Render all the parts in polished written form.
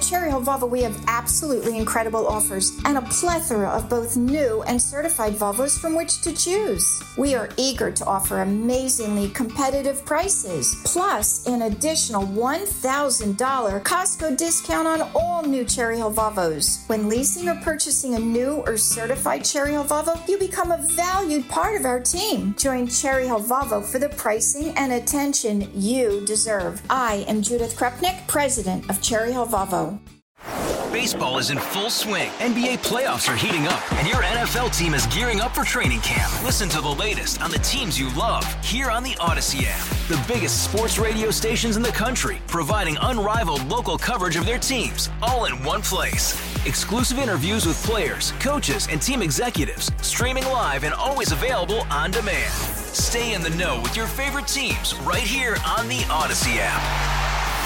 Cherry Hill Volvo, we have absolutely incredible offers and a plethora of both new and certified Volvos from which to choose. We are eager to offer amazingly competitive prices, plus an additional $1,000 Costco discount on all new Cherry Hill Volvos. When leasing or purchasing a new or certified Cherry Hill Volvo, you become a valued part of our team. Join Cherry Hill Volvo for the pricing and attention you deserve. I am Judith Krupnik, president of Cherry Hill Volvo. Baseball is in full swing. NBA playoffs are heating up, and your NFL team is gearing up for training camp. Listen to the latest on the teams you love here on the Odyssey app. The biggest sports radio stations in the country, providing unrivaled local coverage of their teams, all in one place. Exclusive interviews with players, coaches, and team executives, streaming live and always available on demand. Stay in the know with your favorite teams right here on the Odyssey app.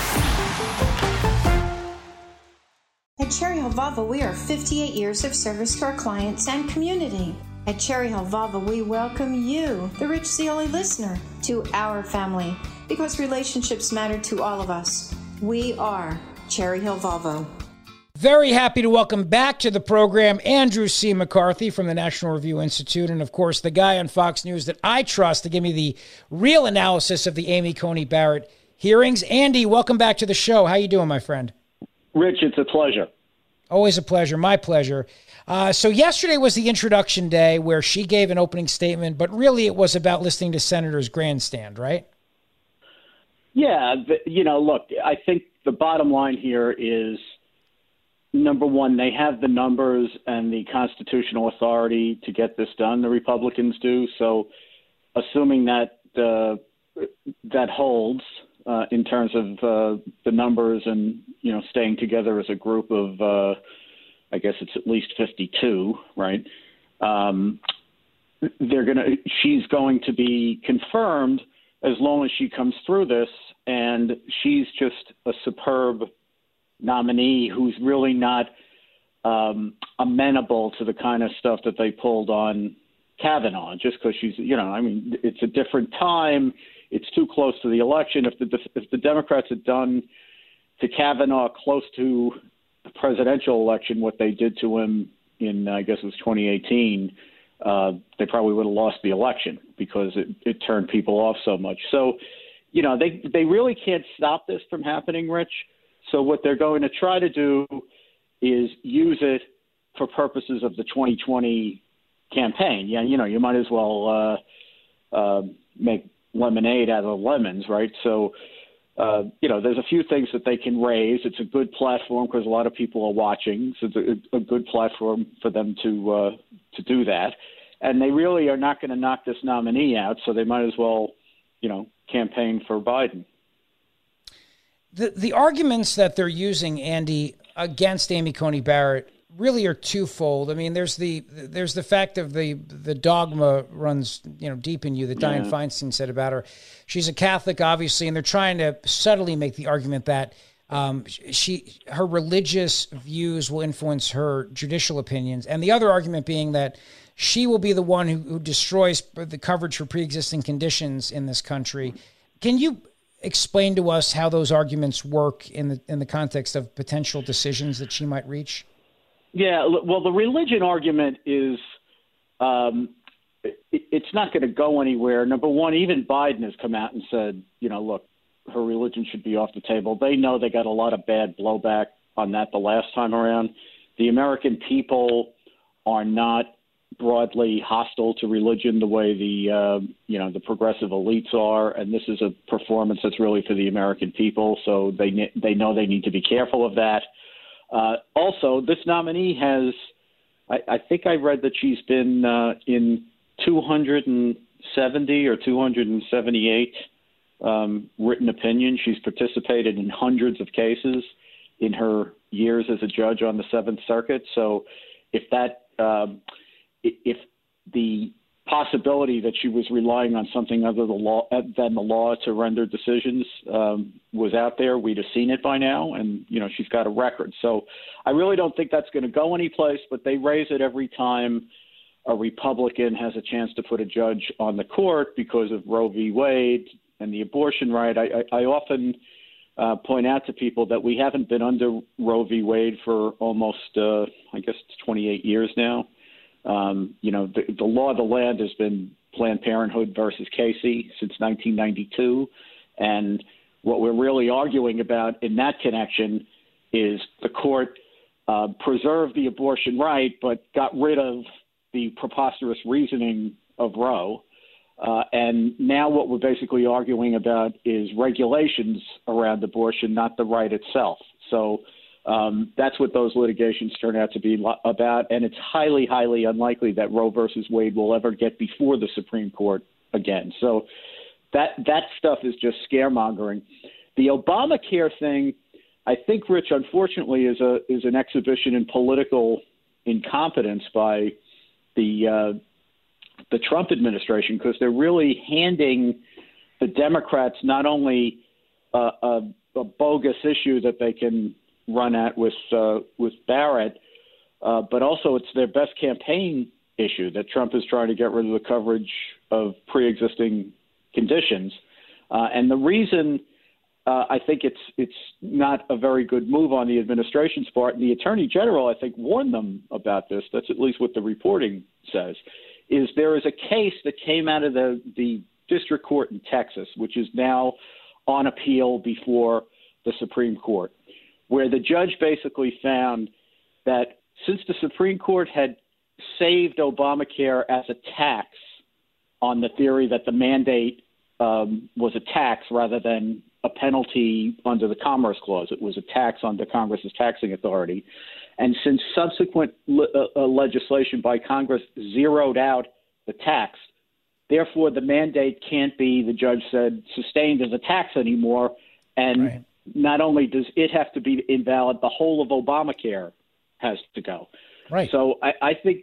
At Cherry Hill Volvo, we are 58 years of service to our clients and community. At Cherry Hill Volvo, we welcome you, the Rich Zeoli listener, to our family because relationships matter to all of us. We are Cherry Hill Volvo. Very happy to welcome back to the program Andrew C. McCarthy from the National Review Institute, and of course the guy on Fox News that I trust to give me the real analysis of the Amy Coney Barrett hearings. Andy, welcome back to the show. How you doing, my friend? Rich, it's a pleasure. Always a pleasure. My pleasure. So yesterday was the introduction day where she gave an opening statement, but really it was about listening to Senators grandstand, right? Yeah. Look, I think the bottom line here is, number one, they have the numbers and the constitutional authority to get this done. The Republicans do. So assuming that that holds in terms of the numbers and, staying together as a group of, I guess it's at least 52, right? She's going to be confirmed as long as she comes through this. And she's just a superb nominee who's really not amenable to the kind of stuff that they pulled on Kavanaugh, just because she's, it's a different time. It's too close to the election. If the Democrats had done to Kavanaugh close to the presidential election what they did to him in, I guess it was 2018, they probably would have lost the election because it turned people off so much. So, they really can't stop this from happening, Rich. So what they're going to try to do is use it for purposes of the 2020 campaign. Yeah, you might as well make lemonade out of lemons, right? So, there's a few things that they can raise. It's a good platform because a lot of people are watching. So it's a good platform for them to do that. And they really are not going to knock this nominee out, so they might as well, campaign for Biden. The arguments that they're using, Andy, against Amy Coney Barrett really are twofold. I mean, there's the fact of the dogma runs deep in you that Dianne Feinstein said about her. She's a Catholic, obviously, and they're trying to subtly make the argument that her religious views will influence her judicial opinions, and the other argument being that she will be the one who destroys the coverage for pre-existing conditions in this country. Can you explain to us how those arguments work in the context of potential decisions that she might reach? Yeah, well, the religion argument is it's not going to go anywhere. Number one, even Biden has come out and said, look, her religion should be off the table. They know they got a lot of bad blowback on that the last time around. The American people are not broadly hostile to religion the way the progressive elites are, and this is a performance that's really for the American people, so they know they need to be careful of that. Also, this nominee has, I think I read that she's been in 270 or 278 written opinions. She's participated in hundreds of cases in her years as a judge on the Seventh Circuit. So if the possibility that she was relying on something other than the law to render decisions was out there, we'd have seen it by now. And, she's got a record. So I really don't think that's going to go anyplace, but they raise it every time a Republican has a chance to put a judge on the court because of Roe v. Wade and the abortion right. I often point out to people that we haven't been under Roe v. Wade for almost, I guess it's 28 years now. The law of the land has been Planned Parenthood versus Casey since 1992. And what we're really arguing about in that connection is the court preserved the abortion right, but got rid of the preposterous reasoning of Roe. And now what we're basically arguing about is regulations around abortion, not the right itself. So that's what those litigations turn out to be about. And it's highly, highly unlikely that Roe versus Wade will ever get before the Supreme Court again. So that stuff is just scaremongering. The Obamacare thing, I think, Rich, unfortunately, is an exhibition in political incompetence by the Trump administration, because they're really handing the Democrats not only a bogus issue that they can run at with Barrett, but also it's their best campaign issue that Trump is trying to get rid of the coverage of pre-existing conditions. And the reason I think it's not a very good move on the administration's part, and the Attorney General, I think, warned them about this. That's at least what the reporting says. Is there is a case that came out of the district court in Texas, which is now on appeal before the Supreme Court, where the judge basically found that since the Supreme Court had saved Obamacare as a tax on the theory that the mandate was a tax rather than a penalty under the Commerce Clause, it was a tax under Congress's taxing authority. And since subsequent legislation by Congress zeroed out the tax, therefore the mandate can't be, the judge said, sustained as a tax anymore. And right. Not only does it have to be invalid, the whole of Obamacare has to go. Right. So I think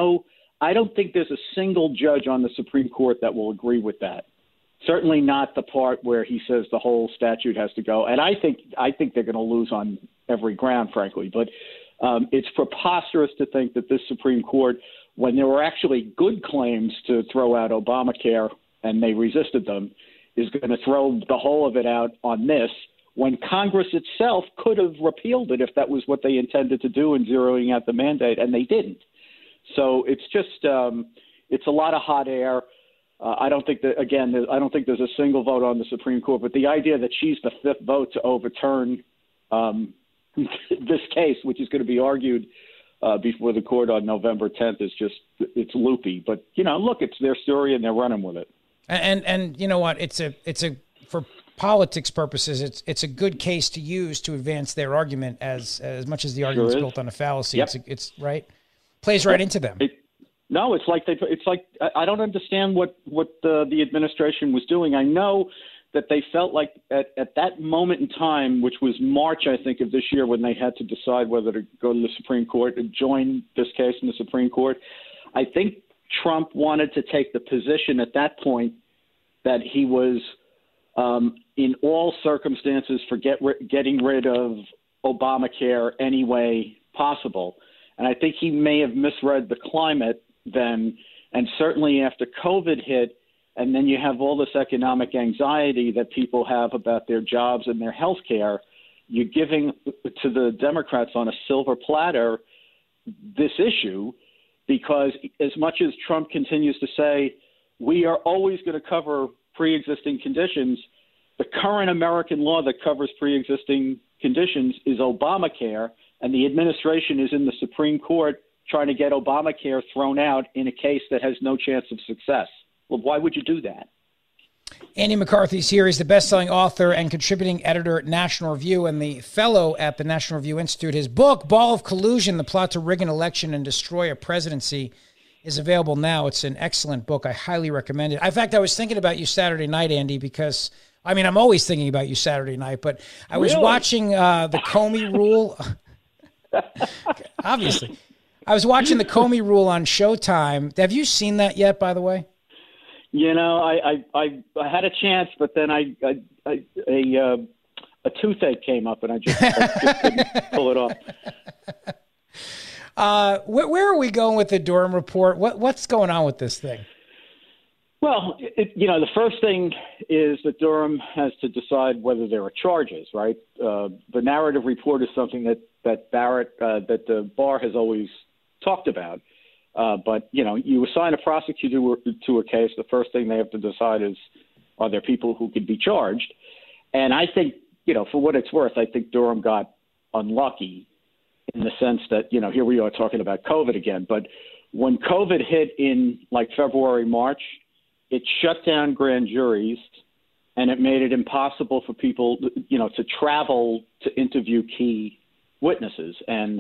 I don't think there's a single judge on the Supreme Court that will agree with that. Certainly not the part where he says the whole statute has to go. And I think they're going to lose on every ground, frankly. But it's preposterous to think that this Supreme Court, when there were actually good claims to throw out Obamacare and they resisted them, is going to throw the whole of it out on this, when Congress itself could have repealed it if that was what they intended to do in zeroing out the mandate, and they didn't. So it's just it's a lot of hot air. I don't think that, again, I don't think there's a single vote on the Supreme Court, but the idea that she's the fifth vote to overturn this case, which is going to be argued before the court on November 10th, is just, it's loopy. But, look, it's their story and they're running with it. And you know what? It's a for politics purposes, it's a good case to use to advance their argument as much as the argument's built on a fallacy. Yep. It's right. Plays right into them. No, it's like I don't understand what the administration was doing. I know that they felt like at that moment in time, which was March, I think, of this year, when they had to decide whether to go to the Supreme Court and join this case in the Supreme Court, I think Trump wanted to take the position at that point that he was, in all circumstances, for getting rid of Obamacare any way possible. And I think he may have misread the climate then, and certainly after COVID hit, and then you have all this economic anxiety that people have about their jobs and their health care, you're giving to the Democrats on a silver platter this issue, because as much as Trump continues to say, we are always going to cover pre-existing conditions, the current American law that covers pre-existing conditions is Obamacare, and the administration is in the Supreme Court trying to get Obamacare thrown out in a case that has no chance of success. Well, why would you do that? Andy McCarthy's here. He's the best-selling author and contributing editor at National Review and the fellow at the National Review Institute. His book, Ball of Collusion, The Plot to Rig an Election and Destroy a Presidency, is available now. It's an excellent book. I highly recommend it. In fact, I was thinking about you Saturday night, Andy, because, I'm always thinking about you Saturday night, but I was watching the Comey Rule. Obviously. I was watching the Comey Rule on Showtime. Have you seen that yet, by the way? I had a chance, but then a toothache came up, and I just couldn't pull it off. Where are we going with the Durham report? What's going on with this thing? Well, the first thing is that Durham has to decide whether there are charges, right? The narrative report is something that the bar has always talked about. But, you assign a prosecutor to a case, the first thing they have to decide is, are there people who could be charged? And I think, for what it's worth, I think Durham got unlucky in the sense that, here we are talking about COVID again. But when COVID hit in February, March, it shut down grand juries and it made it impossible for people, to travel to interview key witnesses. And,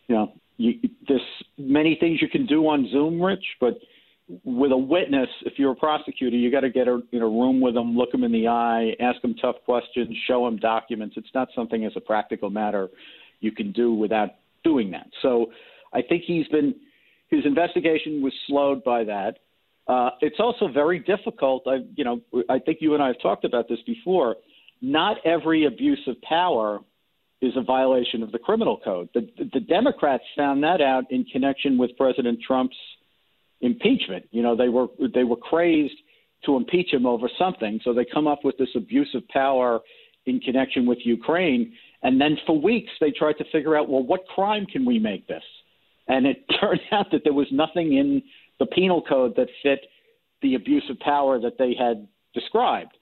there's many things you can do on Zoom, Rich, but with a witness, if you're a prosecutor, you got to get in a room with them, look them in the eye, ask them tough questions, show them documents. It's not something as a practical matter you can do without doing that. So I think his investigation was slowed by that. It's also very difficult. I think you and I have talked about this before. Not every abuse of power is a violation of the criminal code. The Democrats found that out in connection with President Trump's impeachment. They were crazed to impeach him over something, so they come up with this abuse of power in connection with Ukraine, and then for weeks they tried to figure out, well, what crime can we make this? And it turned out that there was nothing in the penal code that fit the abuse of power that they had described.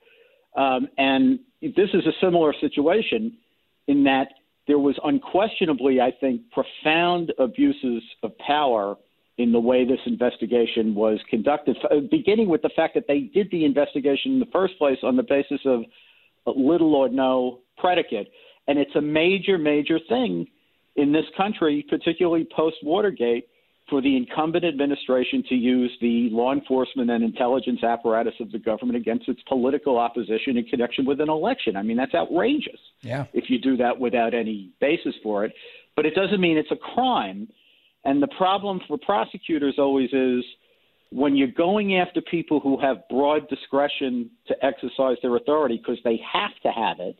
And this is a similar situation in that there was unquestionably, I think, profound abuses of power in the way this investigation was conducted, beginning with the fact that they did the investigation in the first place on the basis of little or no predicate. And it's a major, major thing in this country, particularly post-Watergate, for the incumbent administration to use the law enforcement and intelligence apparatus of the government against its political opposition in connection with an election. I mean, that's outrageous. Yeah. If you do that without any basis for it. But it doesn't mean it's a crime. And the problem for prosecutors always is when you're going after people who have broad discretion to exercise their authority because they have to have it.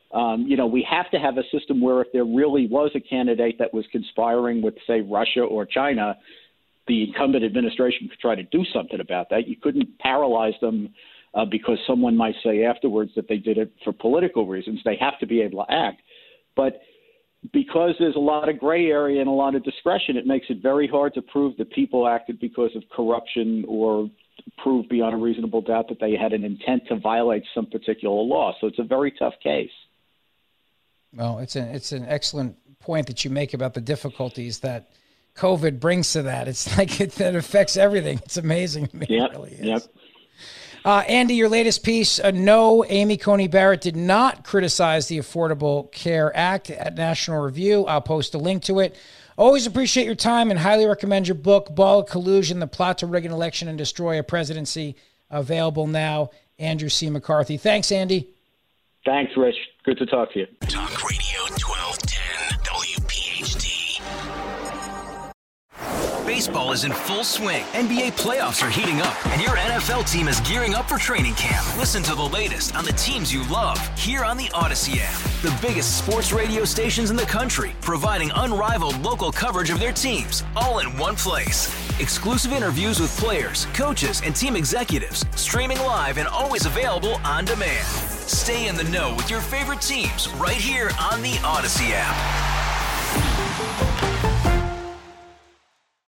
We have to have a system where if there really was a candidate that was conspiring with, say, Russia or China, the incumbent administration could try to do something about that. You couldn't paralyze them because someone might say afterwards that they did it for political reasons. They have to be able to act. But because there's a lot of gray area and a lot of discretion, it makes it very hard to prove that people acted because of corruption or prove beyond a reasonable doubt that they had an intent to violate some particular law. So it's a very tough case. Well, it's an excellent point that you make about the difficulties that COVID brings to that. It's like that affects everything. It's amazing. I mean, yep, it really is. Yep. Andy, your latest piece, no, Amy Coney Barrett did not criticize the Affordable Care Act at National Review. I'll post a link to it. Always appreciate your time and highly recommend your book, Ball of Collusion, The Plot to Rig an Election and Destroy a Presidency, available now. Andrew C. McCarthy. Thanks, Andy. Thanks, Rich. Good to talk to you. Talk Radio 1210 WPHT. Baseball is in full swing. NBA playoffs are heating up, and your NFL team is gearing up for training camp. Listen to the latest on the teams you love here on the Odyssey app. The biggest sports radio stations in the country, providing unrivaled local coverage of their teams, all in one place. Exclusive interviews with players, coaches, and team executives, streaming live and always available on demand. Stay in the know with your favorite teams right here on the Odyssey app.